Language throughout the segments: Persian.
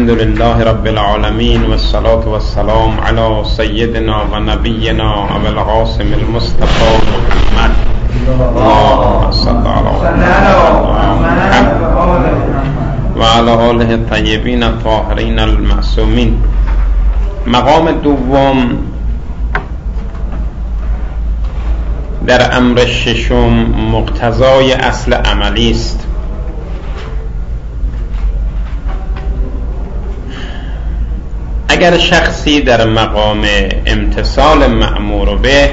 الحمد لله رب العالمين والصلاة والسلام على سيدنا ونبينا أبي القاسم المصطفى محمد اللهم صل على محمد وعلى آله الطيبين الطاهرين المعصومين. مقام دوم در امر ششم مقتضای اصل عملی است. اگر شخصی در مقام امتثال مأمور به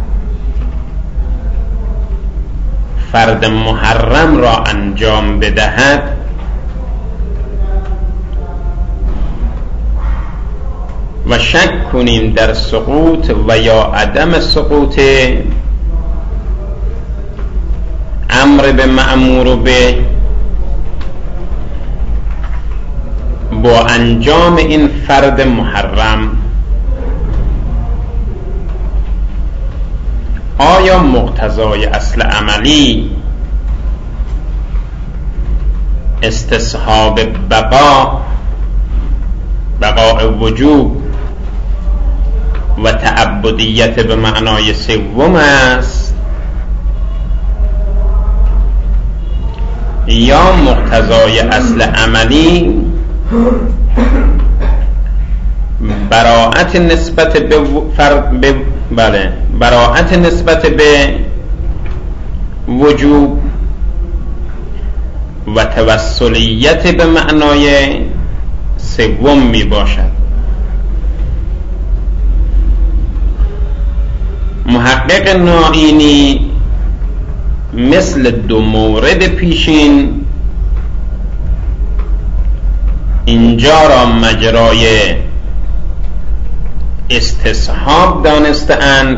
فرد محرم را انجام بدهد و شک کنیم در سقوط و یا عدم سقوط امر به مأمور به با انجام این فرد محرم، آیا مقتضای اصل عملی استصحاب بقاء وجوب و تعبدیت به معنای سوم است، یا مقتضای اصل عملی براءت نسبت به براءت نسبت به وجوب و توسلیت به معنای سوم می باشد. محقق نائینی مثل دو مورد پیشین اینجا را مجرای استصحاب دانسته‌اند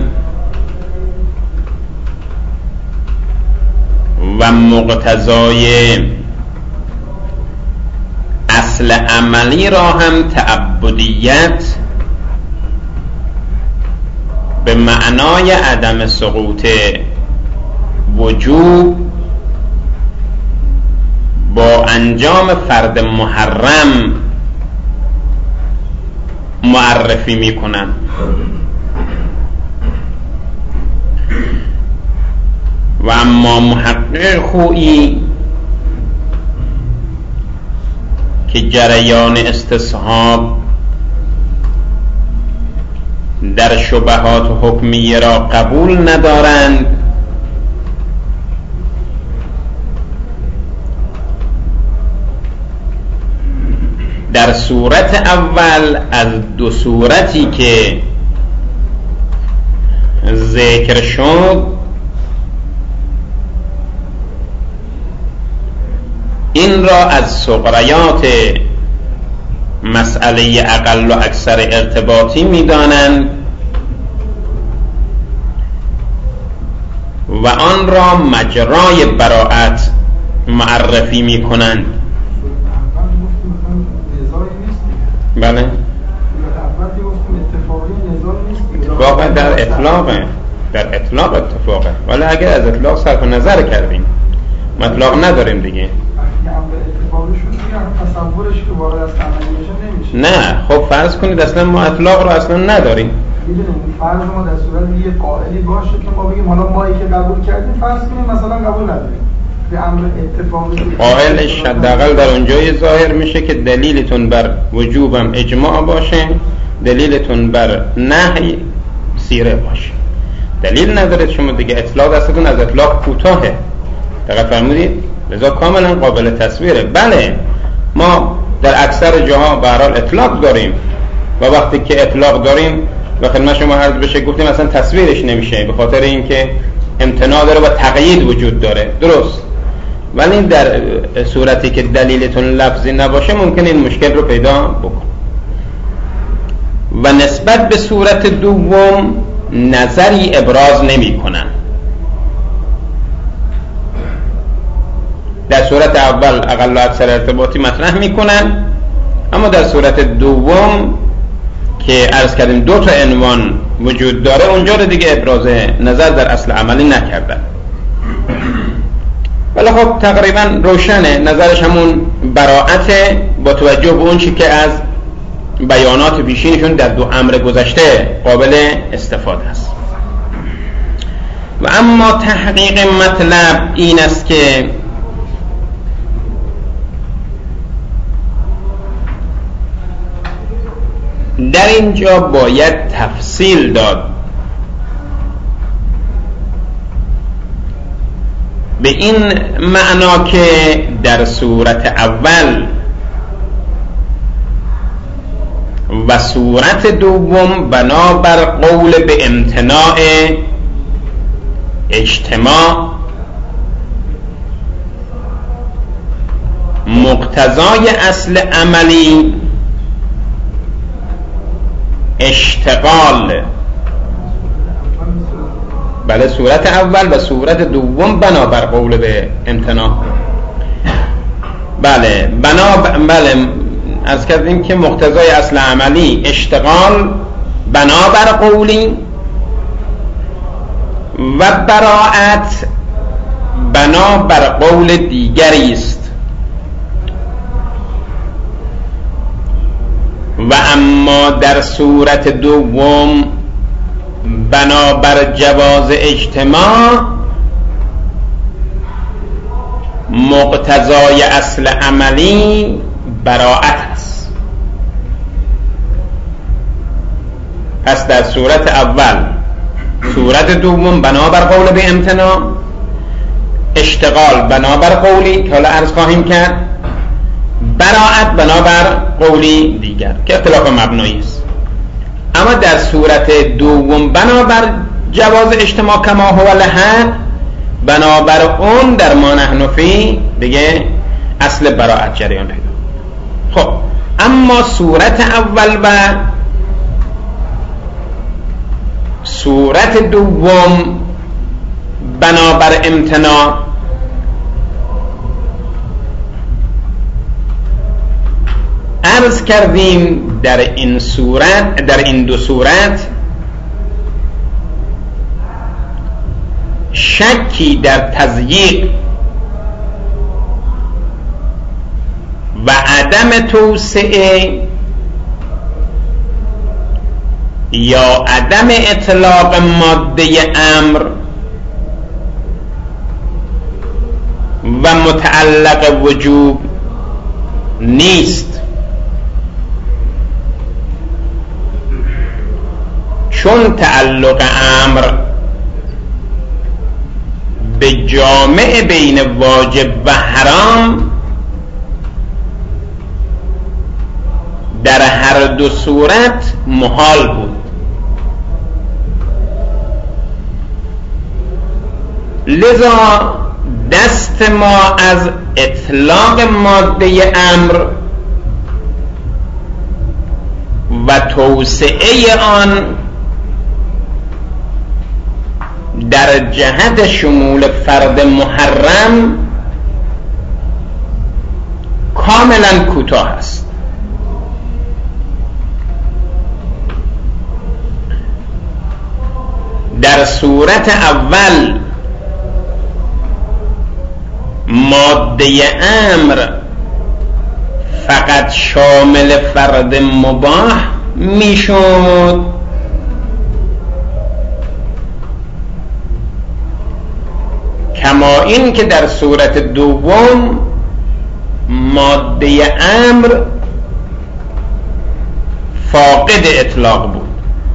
و مقتضای اصل عملی را هم تعبدیت به معنای عدم سقوط وجوب با انجام فرد محرم معرفی می کنند. و اما محقق خویی که جریان استصحاب در شبهات حکمیه را قبول ندارند، در صورت اول از دو صورتی که ذکر شد این را از صغریات مسئله اقل و اکثر ارتباطی می دانند و آن را مجرای براءت معرفی می کنند. بله، اتفاق در اطلاقه، در اطلاق اتفاقه، ولی اگر از اطلاق صرف نظر کردیم مطلق نداریم دیگه. نه خب فرض کنید اصلا ما اطلاق رو اصلا نداریم. فرض ما در صورت یه قائلی باشه که ما بگیم حالا مایی که قبول کردیم فرض کنیم مثلا قبول نداریم، قائلش حداقل در اونجای ظاهر میشه که دلیلتون بر وجوبم اجماع باشه، دلیلتون بر نهی سیره باشه. دلیل ندارید شما دیگه، اطلاق دستتون از اطلاق کوتاهه، دقیق فرمودید، لذا کاملا قابل تصویره. بله ما در اکثر جاها به هر حال اطلاق داریم و وقتی که اطلاق داریم و خدمت شما عرض بشه گفتیم اصلا تصویرش نمیشه به خاطر اینکه امتناع داره و تقیید وجود داره، درست، ولی در صورتی که دلیلتون لفظی نباشه ممکن این مشکل رو پیدا بکن. و نسبت به صورت دوم نظری ابراز نمی کنن. در صورت اول اقل و اکثر ارتباطی مطرح می کنن، اما در صورت دوم که عرض کردیم دو تا عنوان وجود داره اونجا رو دیگه ابراز نظر در اصل عملی نکردن. ولی خب تقریبا روشنه، نظرش همون براءت با توجه به اون چی که از بیانات پیشینشون در دو امر گذشته قابل استفاده است. و اما تحقیق مطلب این است که در اینجا باید تفصیل داد به این معنا که در صورت اول و صورت دوم بنابر قول به امتناع اجتماع مقتضای اصل عملی اشتغال، بله صورت اول و صورت دوم بنابر قول به امتناع، بله بله از کردیم که مقتضای اصل عملی اشتغال بنابر قولی و براءت بنابر قول دیگری است. و اما در صورت دوم بنابر جواز اجتماع مقتضای اصل عملی براءت است. پس در صورت اول صورت دوم بنابر قول به امتناع اشتغال بنابر قولی که حالا عرض خواهیم کرد، براءت بنابر قولی دیگر که اختلاف مبنایی است. اما در صورت دوم بنابر جواز اجتماع کما هو الحق، بنابر اون در ما نحن فی دیگه اصل براءت جریان پیدا. خب اما صورت اول و صورت دوم بنابر امتناع عرض کردیم در این دو صورت شکی در تضییق و عدم توسعه یا عدم اطلاق ماده امر و متعلق وجوب نیست، چون تعلق امر به جامع بین واجب و حرام در هر دو صورت محال بود. لذا دست ما از اطلاق ماده امر و توسعه آن در جهت شمول فرد محرم کاملا کوتاه است. در صورت اول ماده امر فقط شامل فرد مباح میشد، کما این که در صورت دوم ماده امر فاقد اطلاق بود.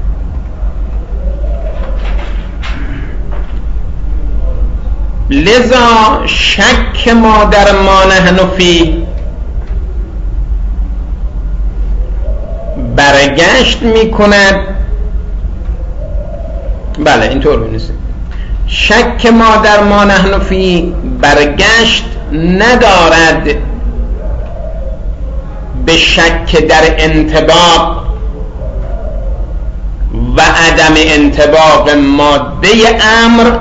لذا شک ما در ما نحن فی برگشت می کند، بله اینطور بنویسید، شک ما در ما نحن فی برگشت ندارد به شک در انطباق و عدم انطباق ماده امر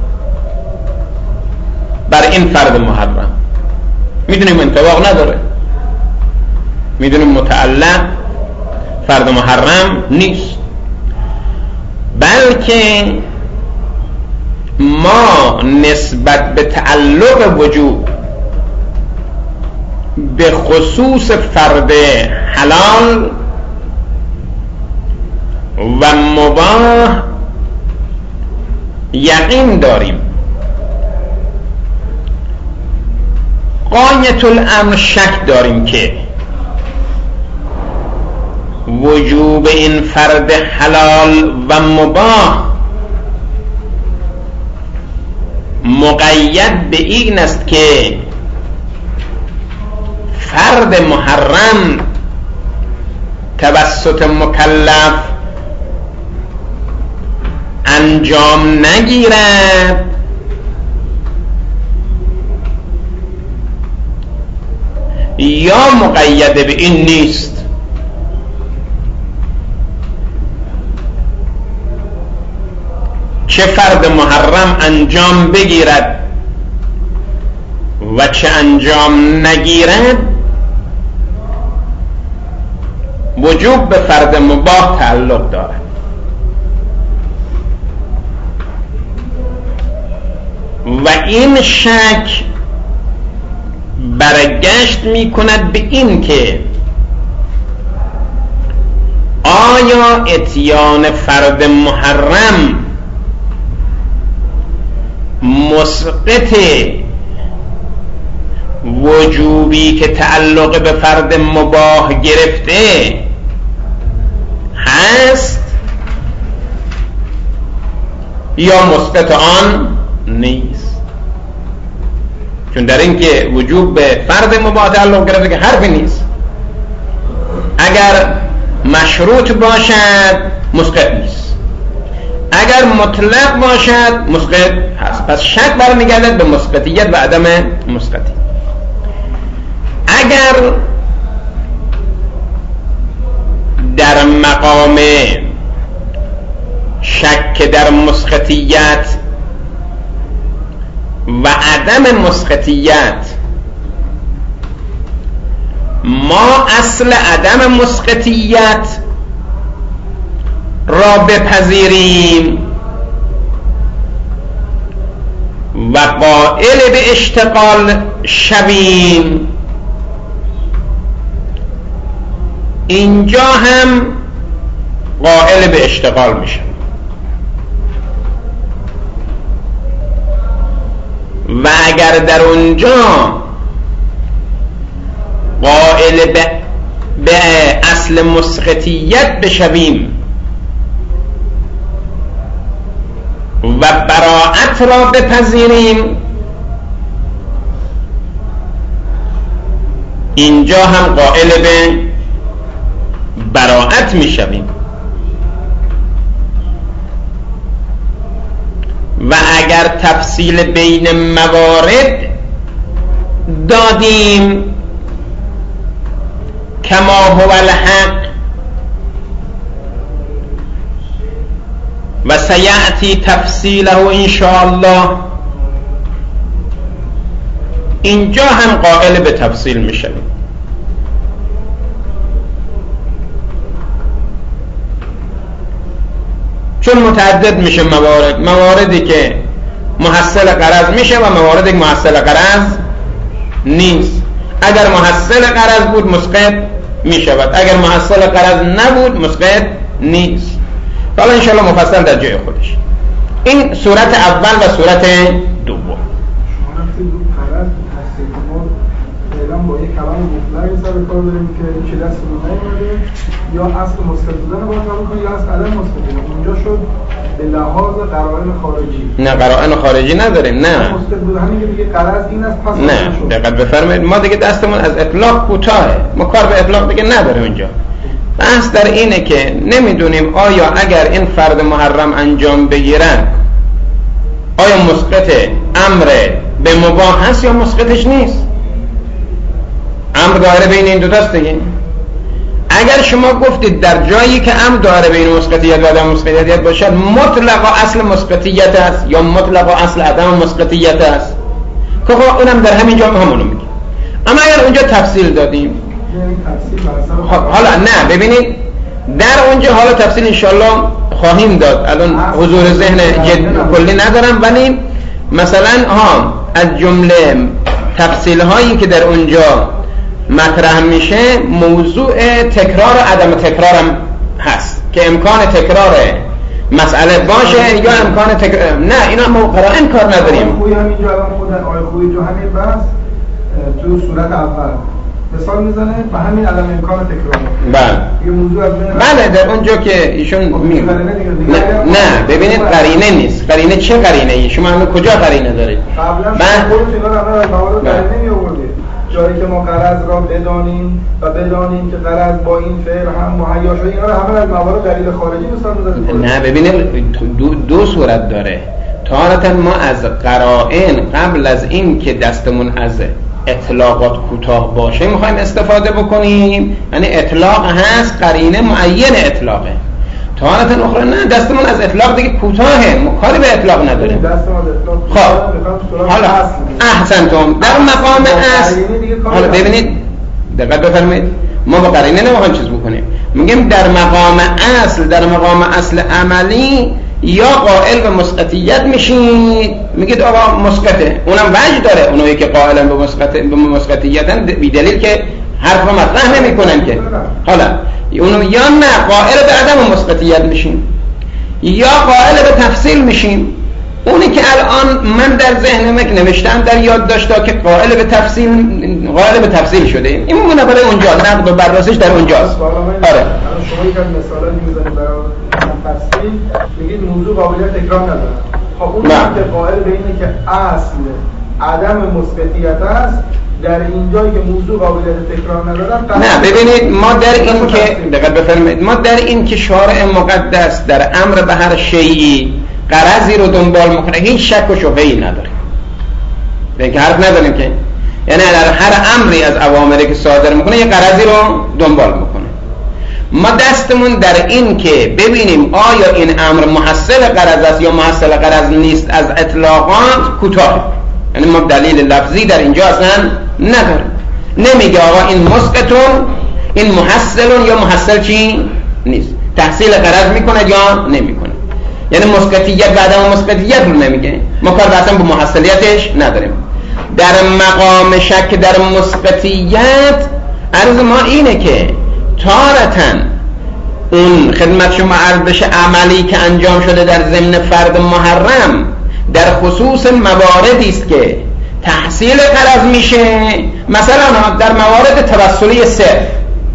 بر این فرد محرم. میدونیم انطباق نداره، میدونیم متعلق فرد محرم نیست، بلکه ما نسبت به تعلق وجوب به خصوص فرد حلال و مباح یقین داریم. غایت الامر شک داریم که وجوب این فرد حلال و مباح مقید به این است که فرد محرم توسط مکلف انجام نگیرد یا مقید به این نیست. چه فرد محرم انجام بگیرد و چه انجام نگیرد وجوب به فرد مباح تعلق دارد. و این شک برگشت می کند به این که آیا اتیان فرد محرم مسقط وجوبی که تعلق به فرد مباح گرفته هست یا مسقط آن نیست. چون در این که وجوب به فرد مباح تعلق گرفته که حرفی نیست. اگر مشروط باشد مسقط نیست، اگر مطلق باشد مسقط هست. پس شک برمیگردد به مسقطیت و عدم مسقطی. اگر در مقام شک در مسقطیت و عدم مسقطیت ما اصل عدم مسقطیت را بپذیریم و قائل به اشتغال شویم، اینجا هم قائل به اشتغال میشم. و اگر در اونجا قائل به اصل مسقطیت بشویم و براءت را بپذیریم، اینجا هم قائل به براءت میشویم. و اگر تفصیل بین موارد دادیم کما هو الحق و سیأتی تفصیله ان شاء الله، اینجا هم قائل به تفصیل میشویم. چون متعدد میشه مواردی که محصل غرض میشه و مواردی که محصل غرض نیست. اگر محصل غرض بود مسقط میشود، اگر محصل غرض نبود مسقط نیست. حالا انشاءالله مفصل در جای خودش. این صورت اول و صورت دوم. با یک کلام مطلقی سر کار داریم که چه دستمون نیومده، یا اصل مسقط بودن باید قبول کنیم یا اصل عدم مسقط بودن. اونجا شد به لحاظ قرائن خارجی. نه قرائن خارجی نداریم. نه مسقط بود همین که دیگه غرض این است پس نه دقت بفرمایید. ما دیگه دستمون از اطلاق کوتاهه، ما کار به اطلاق دیگه نداریم. اونجا بحث در اینه که نمیدونیم آیا اگر این فرد محرم انجام بگیرن آیا مسقط امر به مباح هست یا مسقطش نیست. امر دایره بین این دو تاست دیگه. اگر شما گفتید در جایی که امر دایره بین مسقطیت و عدم مسقطیت باشد مطلق اصل مسقطیت است یا مطلق اصل عدم مسقطیت است که خب اونم در همین جا همونو میگه. اما اگر اونجا تفصیل دادیم حالا نه ببینید در اونجا حالا تفصیل انشالله خواهیم داد، الان حضور ذهن کلی ندارم، ولی مثلا از جمله تفصیل هایی که در اونجا مطرح میشه موضوع تکرار و عدم تکرارم هست که امکان تکرار مسئله باشه یا امکان تکرار نه، اینا ما قرائن کار نداریم. خوی همینجا الان خود آیه خوی جو همین بحث تو صورت اول مثال میزنه و همین عدم امکان تکرار. بله یه موضوع از بله در اونجا که ایشون نه ببینید قرینه نیست. قرینه چه قرینه ای؟ شما همه کجا قرینه دارید؟ قبلا خودتون اینا رو از موارد قرینه می آوردید. جایی که ما قرض را بدانیم و بدانیم که قرض با این فعل هم مهیا شده، اینا رو همه از موارد دلیل خارجی مثال می‌زنید. نه ببینید دو صورت داره. تارة ما از قرائن قبل از این که دستمون از اطلاقات کوتاه باشه میخوایم استفاده بکنیم، یعنی اطلاق هست قرینه معین اطلاقه. تارة اخرى نه، دستمون از اطلاق دیگه کوتاهه، ما کاری به اطلاق نداریم. خب حالا احسنتم در مقام اصل. حالا ببینید دقت بفرمایید، ما با قرینه نمیخوایم چیز بکنیم، میگیم در مقام اصل، در مقام اصل عملی یا قائل به مسقطیت میشید، میگید آقا مسقطه، اونم وجه داره. اونایی که قائلن به مسقطیتن بی دلیل که حرف رو مطرح نمیکنن که. حالا اونو یا نه قائل به عدم مسقطیت میشیم یا قائل به تفصیل میشیم. اونی که الان من در ذهنم نوشتم در یادداشت‌ها که قائل به تفصیل شده، این مونه برای اونجا نقد و بررسیش در اونجاست. آره شما یک از مثالاتی میزنید برای تفصیل، میگید موضوع قابلیت تکرار نداره. خب اون که قائل به اینه که اصل عدم مثبتیت است، در اینجایی که موضوع قابلیت تکرار نداره. نه ببینید ما در این که دقت بفرمایید، ما در این که شارع مقدس در امر به هر شیئی غرضی رو دنبال میکنه هیچ شک و شبهه‌ای نداره. دیگه حرف نداریم که یعنی در هر امری از اوامری که صادر میکنه یه غرضی رو دنبال میکنه. ما دستمون در این که ببینیم آیا این امر محصل غرض است یا محصل غرض نیست از اطلاقات کوتاه، یعنی ما دلیل لفظی در اینجا اصلا نداریم. نمیگه آقا این مسقطون، این محصلون یا محصل چی نیست، تحصیل غرض میکنه یا نمیکنه. یعنی مسقطیت بعد از مسقطیت رو نمیگه، ما کار اصلا به محصلیتش نداریم. در مقام شک در مسقطیت عرض ما اینه که تارتاً اون خدمت شما عرض بشه عملی که انجام شده در ضمن فرد محرم در خصوص مواردی است که تحصیل غرض میشه، مثلا در موارد توسلی صرف،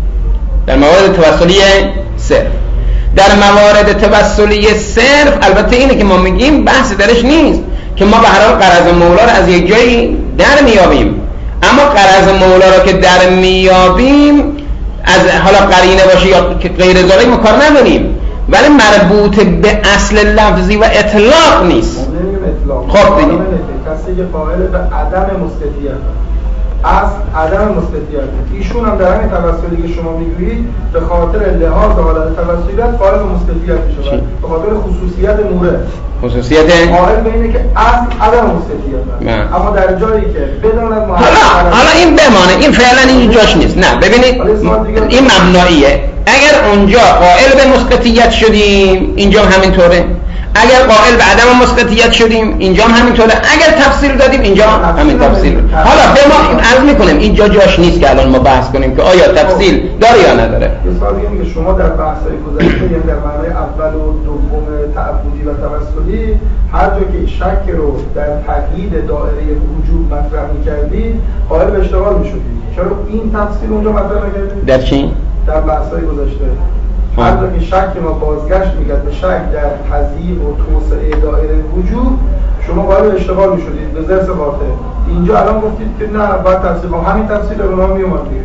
در موارد توسلی صرف، در موارد توسلی صرف البته اینه که ما میگیم بحث درش نیست که ما به هر حال قرض مولا رو از یک جایی در میابیم، اما قرض مولا رو که در میابیم از حالا قرینه باشه یا غیر ذالک ما کار نداریم، ولی مربوط به اصل لفظی و اطلاق نیست. خب دیگه کسی که قائل به عدم مسقطیت اصل عدم مسقطیت، ایشون هم در همین توسلی که شما میگویید به خاطر لحاظ حالت توسلیت قائل به مسقطیت میشه، به خاطر خصوصیت مورد، خصوصیت قائل به اینه که اصل عدم مسقطیت، اما در جایی که بداند حالا این بمانه، این فعلا این جاش نیست. نه ببینید این مبناییه، اگر اونجا قائل به مسقطیت شدیم اینجا همینطوره، اگر قائل به عدم مسقطیت شدیم اینجا هم همینطوره، اگر تفصیل دادیم اینجا همین تفصیل. حالا به ما عرض میکنیم اینجا جاش نیست که الان ما بحث کنیم که آیا تفصیل داره یا نداره. مثلا میگم که شما در بحث‌های گذشته یعنی در معنای اول و دوم تعبدی و توسلی هر جا که شک رو در تقیید دایره وجوب مطرح می‌کردید قائل به اشتغال می‌شدید. چرا این تفصیل اونجا مطرح نکردید؟ در چی؟ در بحث‌های گذشته هر جا که شک ما بازگشت می‌کرد به شک در تضییق و توسعه دایره وجوب شما قائل به اشتغال می‌شدید به ذرس قاطع. اینجا الان گفتید که نه بعد تفصیل همین تفصیل رو ما میومد دیگه.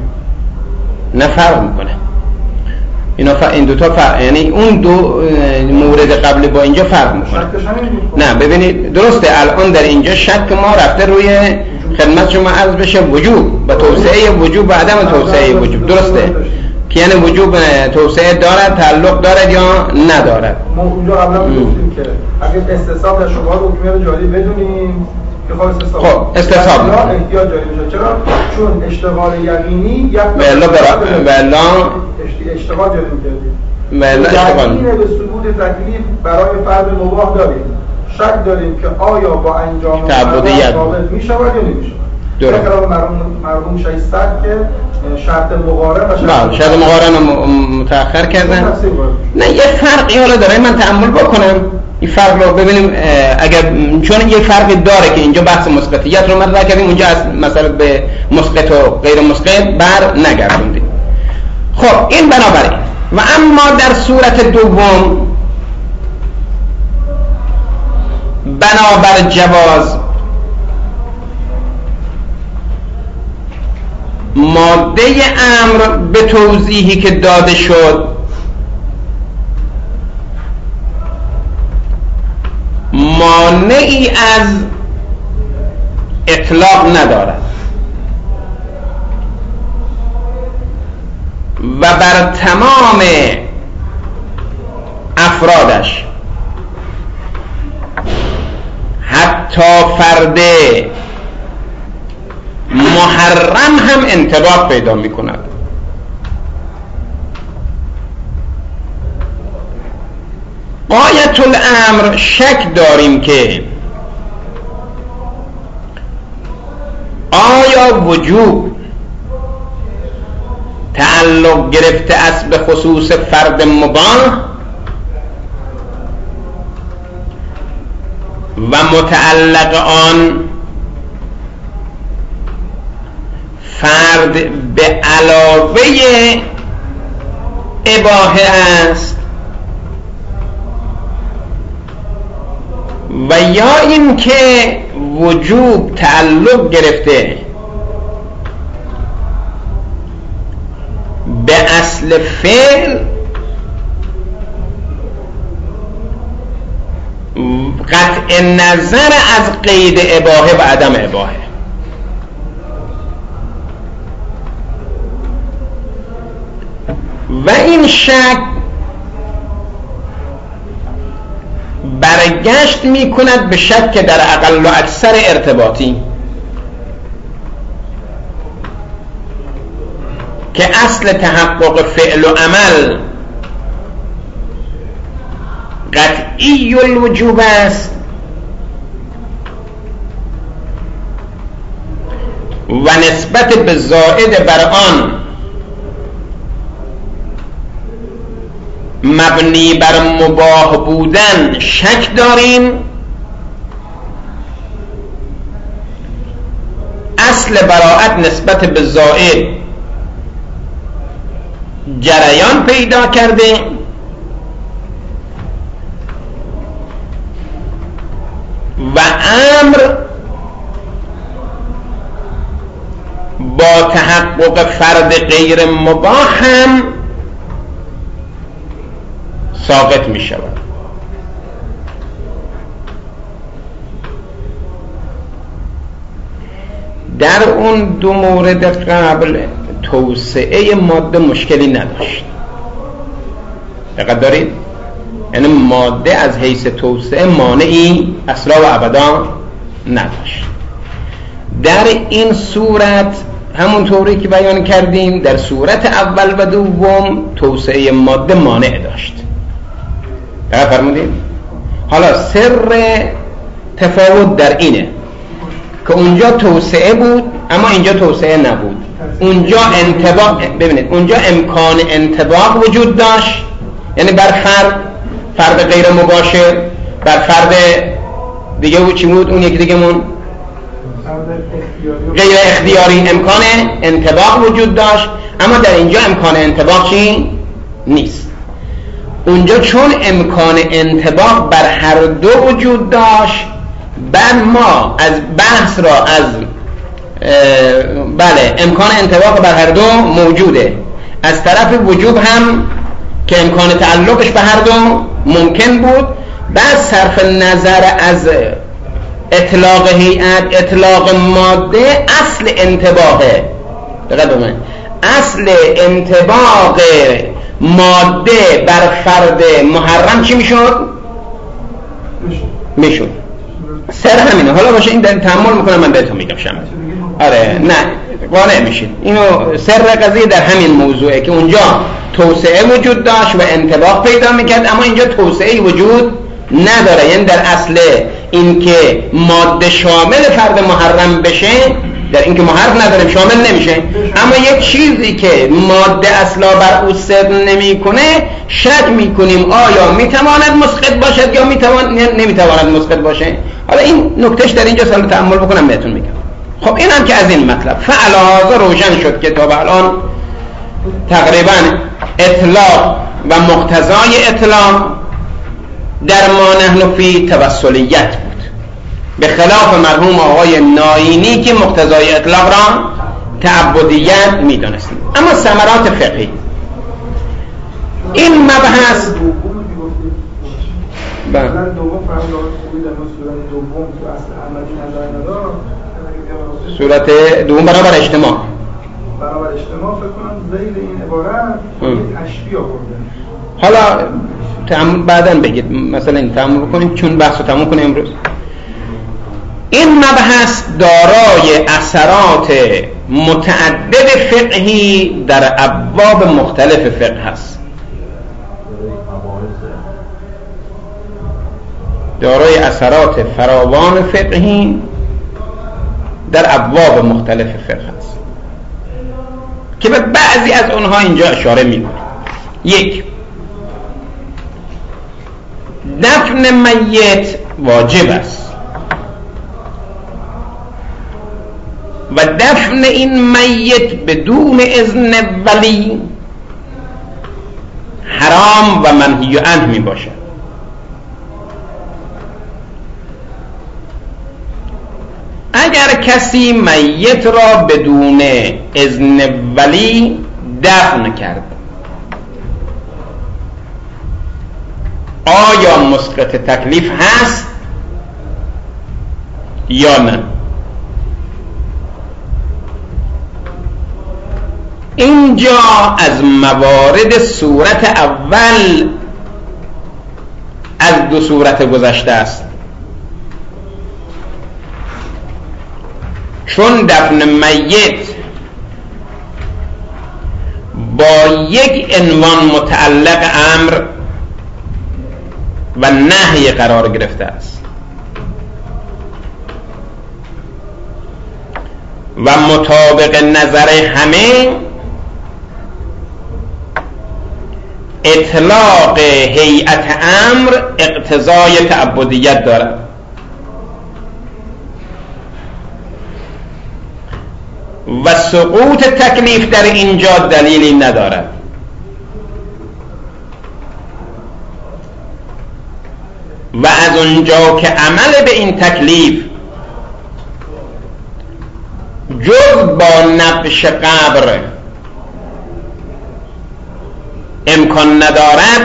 نه فرق میکنه این دو تا فرق، یعنی اون دو مورد قبل با اینجا فرق میکنه. نه ببینید درسته الان در اینجا شک ما رفته روی خدمت شما عرض بشه وجوب و توسعه وجوب و عدم توسعه وجوب، درسته که یعنی وجوب توسعه دارد تعلق دارد یا ندارد. ما اونجا قبلا گفتیم که اگه استصحاب در شبهات حکمیه جاری بدونیم که خب استصحاب احتیاج جاری میشه. چرا؟ چون اشتغال یقینی یک اشتغال جاری می‌کردیم، یقین به ثبوت تکلیف برای فرد مباح داریم، شک داریم که آیا با انجام تعبدی ثابت می‌شود یا نمی‌شود. درست. مرحوم شیخ سعد که شرط مقارن و شرط مقارن رو متأخر کردن. نه یه فرقی حالا داره، من تأمل بکنم این فرق رو ببینیم، اگر چون یه فرقی داره که اینجا بحث مثبتیت رو مطرح کردیم، اونجا از مثلا به مثبت و غیر مثبت بر نگردوندیم. خب این بنابراین و اما در صورت دوم بنابر جواز ماده امر به توضیحی که داده شد مانعی از اطلاق ندارد و بر تمام افرادش حتی فرد محرم هم انطباق پیدا می کند. غایت الامر شک داریم که آیا وجوب تعلق گرفته است به خصوص فرد مباح و متعلق آن فرد به علاوه اباحه است و یا این که وجوب تعلق گرفته به اصل فعل قطع نظر از قید اباحه و عدم اباحه. و این شک برگشت می کند به شک در اقل و اکثر ارتباطی که اصل تحقق فعل و عمل قطعی الوجوب است و نسبت به زائد بر آن مبنی بر مباح بودن شک داریم. اصل براءت نسبت به زائد جریان پیدا کرده و امر با تحقق فرد غیر مباح هم ساقط می شود. در اون دو مورد قبل توسعه ماده مشکلی نداشت، دقت دارید؟ یعنی ماده از حیث توسعه مانعی اصلا و ابدا نداشت. در این صورت همونطوری که بیان کردیم در صورت اول و دوم توسعه ماده مانع داشت. دقت فرمودید؟ حالا سر تفاوت در اینه که اونجا توسعه بود اما اینجا توسعه نبود. اونجا انطباق، ببینید اونجا امکان انطباق وجود داشت، یعنی بر فرد غیر مباشر، بر فرد دیگه بود چی بود؟ اون یکی دیگه مون غیر اختیاری امکان انطباق وجود داشت، اما در اینجا امکان انطباق چی؟ نیست. اونجا چون امکان انطباق بر هر دو وجود داشت، بعد ما از بحث را از امکان انطباق بر هر دو موجوده، از طرف وجوب هم که امکان تعلقش به هر دو ممکن بود، بعد صرف نظر از اطلاق هیئت، اطلاق ماده اصل انطباقه. دقیقا دومه اصل انطباق ماده بر فرد محرم چی میشد؟ میشد. سر همینه. حالا باشه این در تأمل میکنم من بهتون میگم شما. آره نه قانع میشید. اینو سر قضیه در همین موضوعه که اونجا توسعه وجود داشت و انطباق پیدا میکرد، اما اینجا توسعه وجود نداره. یعنی در اصل این که ماده شامل فرد محرم بشه در اینکه ما حرف نداریم شامل نمیشه، اما یک چیزی که ماده اصلا بر او صدق نمیکنه شک میکنیم آیا میتواند مسقط باشد یا نمیتواند مسقط باشه. حالا این نکتهش در اینجا سال تأمل بکنم بهتون میگم. خب این هم که از این مطلب فعلا روشن شد که تا الان تقریبا اطلاق و مقتضای اطلاق در ما نحن فی توسلیت بود، به خلاف مرحوم آقای ناینی که مقتضای اطلاق را تعبدیت میدونستیم. اما ثمرات فقهی این مبحث صورت دوم برابر اجتماع فکر کنم ذیل این عبارت تشبیه آورده. حالا بعداً بگید، مثلا این تأمل بکنیم چون بحث رو تموم کنیم امروز. این مبحث دارای اثرات متعدد فقهی در ابواب مختلف فقه هست، دارای اثرات فراوان فقهی در ابواب مختلف فقه هست که به بعضی از اونها اینجا اشاره میکنه. یک، دفن میت واجب است و دفن این میت بدون اذن ولی حرام و منهی عنه می باشد. اگر کسی میت را بدون اذن ولی دفن کرد آیا مسقط تکلیف هست یا نه؟ اینجا از موارد صورت اول از دو صورت گذشته است، چون دفن میت با یک عنوان متعلق امر و نهی قرار گرفته است و مطابق نظر همه اطلاق هیئت امر اقتضای تعبدیت دارد و سقوط تکلیف در اینجا دلیلی ندارد. و از اونجا که عمل به این تکلیف جز با نبش قبر امکان ندارد،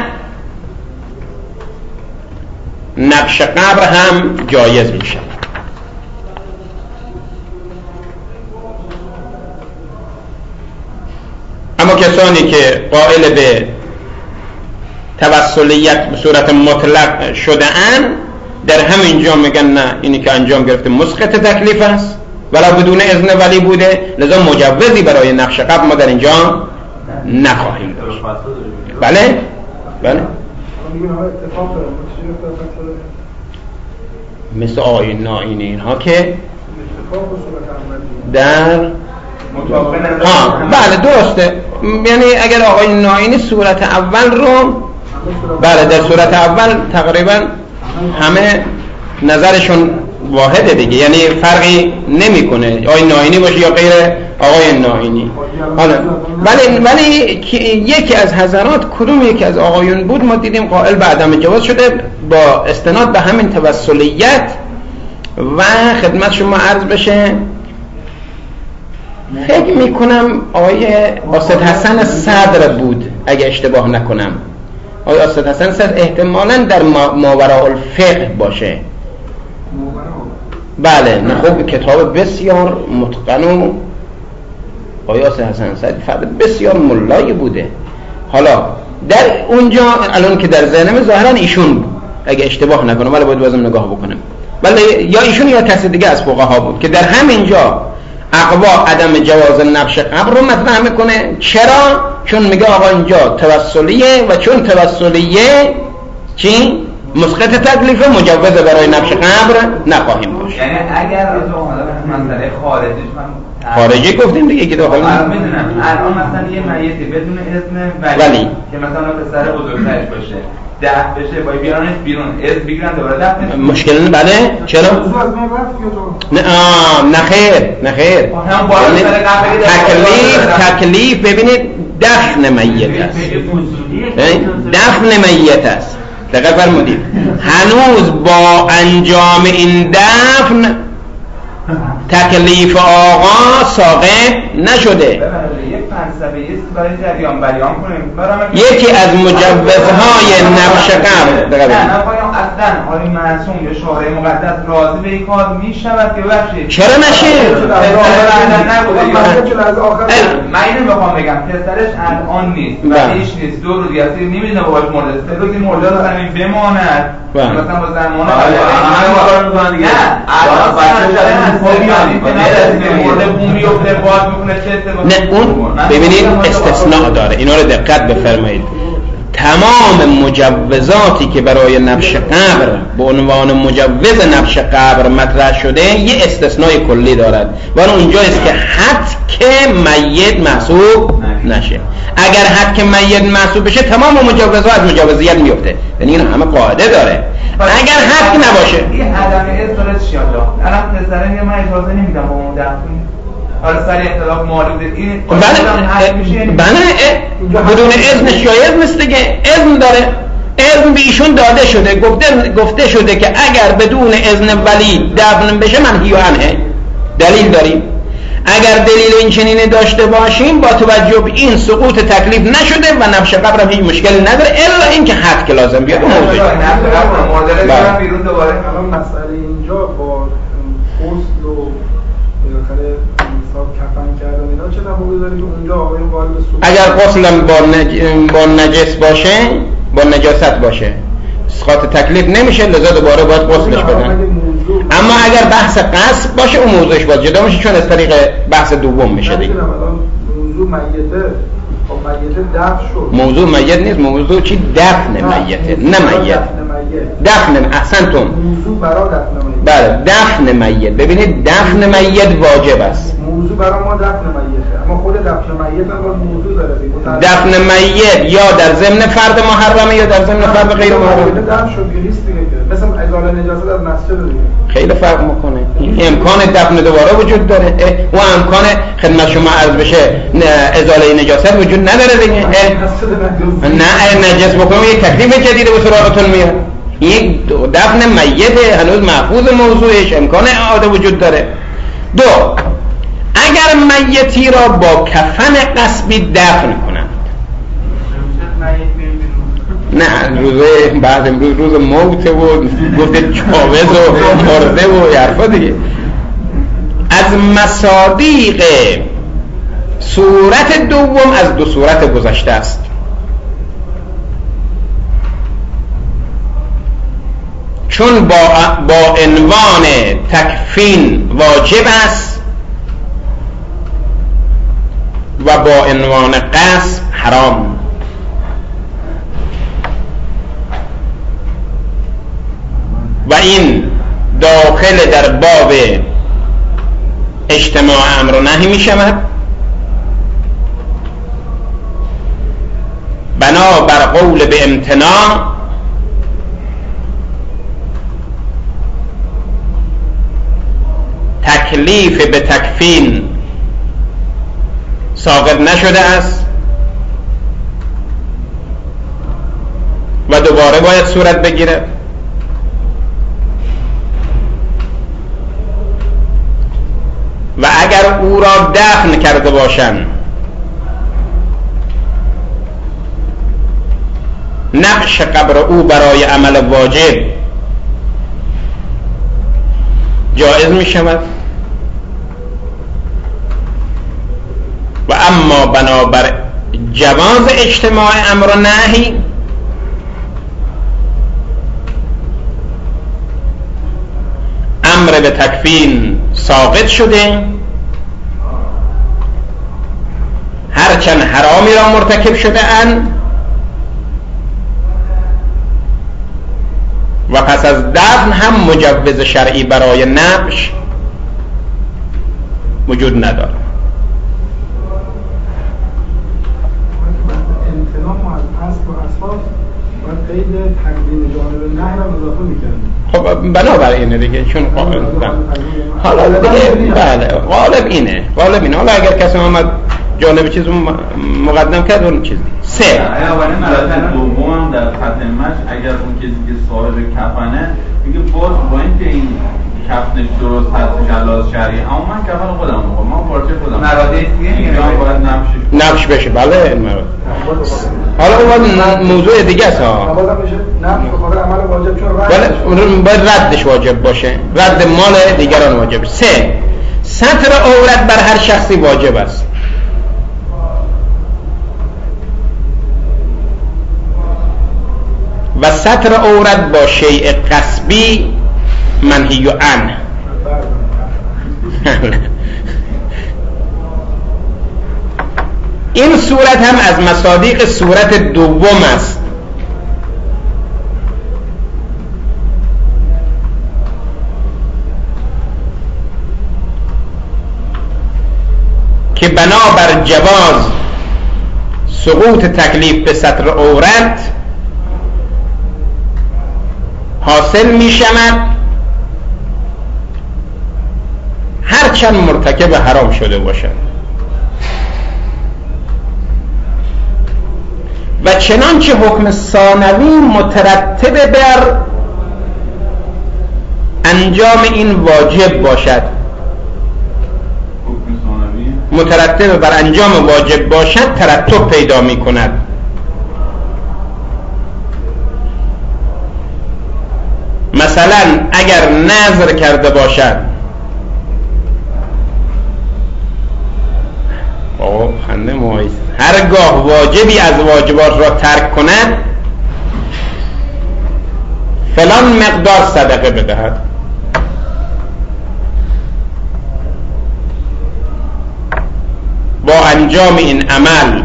نبش قبر هم جایز می شود. اما کسانی که قائل به توسلیت به صورت مطلق شده اند در همین جا میگن نه، اینی که انجام گرفته مسقط تکلیف است ولی بدون اذن ولی بوده، لذا مجوزی برای نقش قبر ما در اینجا نخواهیم داشت. بله؟ بله؟ مثل آیین ناین اینها که در بله درسته، یعنی اگر آقای ناینی صورت اول رو بله در صورت اول تقریبا همه نظرشون واحده دیگه، یعنی فرقی نمیکنه آقای ناینی باشه یا غیر آقای ناینی. حالا ولی یکی از حضرات کدوم یکی از آقایون بود ما دیدیم قائل به عدم جواز شده با استناد به همین توسلیت و خدمت شما عرض بشه فکر میکنم آقای اسد حسن صدر بود اگه اشتباه نکنم. آقای اسد حسن صدر احتمالاً در ماوراء الفقه باشه. بله نه خب کتاب بسیار متقن و آقای اسد حسن صدر فرد بسیار ملایی بوده. حالا در اونجا الان که در ذهنم ظاهرا ایشون بود اگه اشتباه نکنم، ولی باید بازم نگاه بکنم، ولی یا ایشون یا کسی دیگه از فقها بود که در همینجا اقوا عدم جواز نبش قبر رو مطرح میکنه. چرا؟ چون میگه آقا اینجا توسلیه و چون توسلیه چی؟ مسقط تکلیف، مجوز برای نبش قبر نخواهیم داشت. یعنی اگر از مسئله خارجیش من خارجی گفتیم دیگه که داخل میدونم الان مثلا یه میتی بدون اذن ولی که مثلا پسر بزرگترش باشه دفن بشه باید بیارنش بیرون اذن بگیرن دوباره دفن مشکل بله چرا؟ نه خیر تکلیف ببینید دفن میت است، دفن میت است. دقیق فرمودید هنوز با انجام این دفن تکلیف آقا ساقط نشده. یکی از مجوزهای نبش قبر اصلا آقای معصوم یا شارع مقدس راضی به این کار میشود که ببخشید چرا نشه؟ من اینو بخوام بگم پسرش الان نیست و هیچ نیست 2 روز دیگه نمیدونه باباش مرده 3 روزی مرده رو همین بماند مثلا با زمان نه نه اون ببینید استثناء داره، اینا رو دقت بفرمایید. تمام مجوزاتی که برای نبش قبر به عنوان مجوز نبش قبر مطرح شده یه استثناء کلی دارد و اونجاییست که حد میت محسوب نشه. اگر حد میت محسوب بشه تمام مجوزات از مجوزیت میفته، یعنی این همه قاعده داره. اگر حد نباشه این عدم اصالت چیه آجا؟ الان پسره میگه من اجازه نمیدم با اون دفن حالا سری اختلاف مورد این بله بدون اذنش جایز نیست دیگه. اذن داره، اذن به ایشون داده شده، گفته شده که اگر بدون اذن ولی دفن بشه منهی عنه. دلیل داریم. اگر دلیل این چنینه داشته باشیم با توجه به این سقوط تکلیف نشده و نبش قبر هم هیچ مشکلی نداره الا اینکه حد که لازم بیاد اون موضوع. بیرون دوباره الان مسئله اینجا با غسل و بالاخره حساب کفن کردن اینا چه تفاوتی داره که اونجا آقایون وارد سوق اگر غسل با نجس باشه، با نجاست باشه اسقاط تکلیف نمیشه، لذا دوباره باید غسلش بدن. اما اگر بحث قصد باشه اون موضوعش باید جدا میشه چون از طریق بحث دوم میشه دیگه. موضوع میته خب میته دفن شد. موضوع میت نیست، موضوع چی؟ دفن میته، نه میت. دفن احسنتم. موضوع برای دفن میت. بله دفن میت. ببینید دفن میت واجب است. موضوع برای ما دفن میته، اما خود دفن میت هم موضوع داره. دفن میت یا در ضمن فرد محرمه یا در ضمن فرد غیر محرمه. دفن شد نیست دیگه، مثل ازاله نجاست از مسجد دیگه. خیلی فرق میکنه. این امکان دفن دوباره وجود داره و امکان خدمت شما عرض بشه ازاله نجاست وجود نداره دیگه. نه نجس بکنم یک تکلیف جدید به سراغتون میاد. یک دفن میته هنوز محفوظ موضوعش، امکان اعاده وجود داره. 2 اگر میتی را با کفن غصبی دفن کنند، نه روزه بعد امروز روز موت و گفته چاوز و مرده و حرفا دیگه، از مصادیق صورت دوم از 2 صورت گذشته است. چون با عنوان تکفین واجب است و با عنوان قصد حرام. و این داخل در باب اجتماع امر و نهی می شود بنا بر قول به امتناع تکلیف به تکفین ساقط نشده است و دوباره باید صورت بگیره. و اگر او را دفن کرده باشند نقش قبر او برای عمل واجب جایز می شود و اما بنابر جواز اجتماع امر و نهی امر به تکفین ساقط شده، هرچند حرامی را مرتکب شده اند و پس از دفن هم مجوز شرعی برای نبش وجود نداره. امتناع از اصل و اساس باید قید تقدیم جانب نهر هم اضافه میکنیم. خب بنابر اینه دیگه، چون حالا دیگه بله غالب اینه. حالا اگر کسی اومد جانب چیز مقدم کرد اون چیز دیگه. سه اولین مرحله دوم در ختمش اگر اون کسی که صاحب کفنه میگه باز با اینکه این کفنش درست هست جلاز شرعی، اما من کفن خودم میخوام، من پارچه خودم مراتب دیگه اینجا باید نبش بشه. بله حالا اون موضوع دیگه است ها. بازم میشه نبش به خاطر عمل واجب، چون باید ردش واجب باشه، رد مال دیگران واجب. سه ستر عورت بر هر شخصی واجب است. و ستر عورت با شیء قصبی منهی عنه. این صورت هم از مصادیق صورت دوم است که بنابر جواز سقوط تکلیف به ستر عورت حاصل می شود هرچند مرتکب حرام شده باشد و چنانچه حکم ثانوی مترتب بر انجام این واجب باشد. مترتب بر انجام واجب باشد ترتب پیدا می کند. مثلا اگر نذر کرده باشد، خنده محایست، هرگاه واجبی از واجبات را ترک کند فلان مقدار صدقه بدهد. با انجام این عمل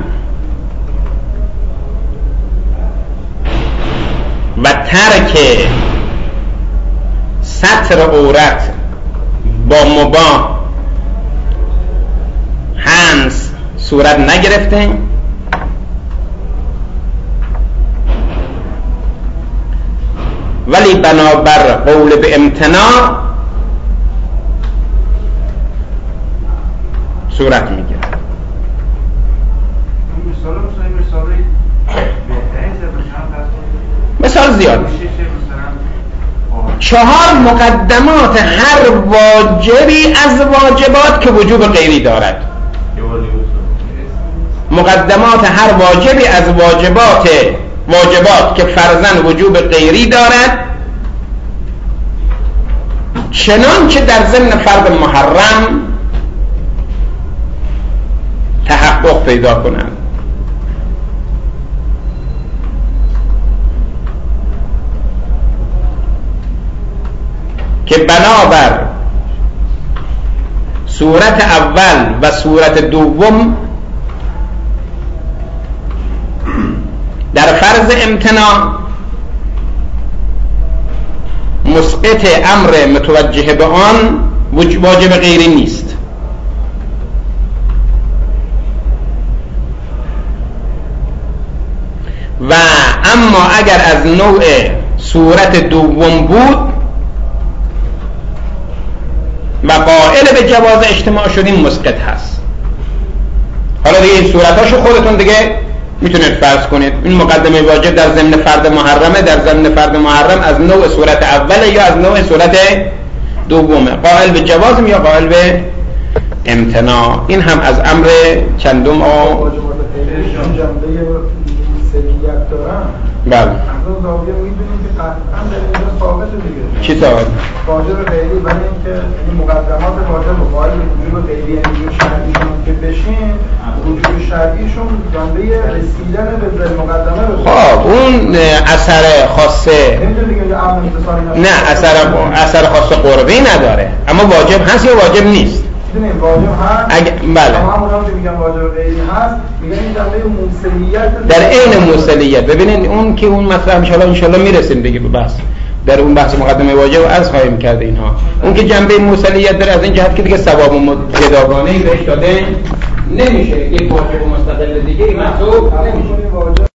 و ترک ستر عورت با مباح هنس صورت نگرفته ولی بنابر قول به امتناع صورت میگیره. مثال زیاد. 4 مقدمات هر واجبی از واجبات که وجوب غیری دارد. مقدمات هر واجبی از واجبات که فرضاً وجوب غیری دارد چنانچه در ضمن فرض محرم تحقق پیدا کنند. که بنابر صورت اول و صورت دوم در فرض امتناع مسقط امر متوجه به آن واجب غیری نیست. و اما اگر از نوع صورت دوم بود و قائل به جواز اجتماع شدیم مسقط هست. حالا دیگه این صورتاشو خودتون دیگه میتونید فرض کنید. این مقدمه واجب در ضمن فرد محرمه، در ضمن فرد محرم از نوع صورت اوله یا از نوع صورت دومه، قائل به جواز یا قائل به امتناع. این هم از امر چندم بله. از اون زاویه می‌بینیم که قطعاً در اینجا ثابته دیگه. چی ثابت؟ واجب غیری، ولی اینکه این مقدمات واجب و قائل به وجوب غیری یعنی وجوب شرعیشون که بشین، وجوب شرعیشون جنبه رسیدن به مقدمه رو. خب اون اثر خاصه نمی‌دونی دیگه امر امتصالی نه، اثر خاص قربی نداره، اما واجب هست یا واجب نیست؟ می‌دونید واجب هست. بله. اما همونایی که میگن واجب غیری هست، میگن این جنبه موصلیت در عین موصلیت. ببینید اون که اون مطلب ان شاء الله میرسیم دیگه به بحث. در اون بحث مقدمه واجب از خواهیم کرد اینها. اون که جنبه موصلیت داره از این جهت که دیگه ثواب جداگانه‌ای بهش داده نمیشه، یک واجب مستقل دیگه محسوب نمیشه.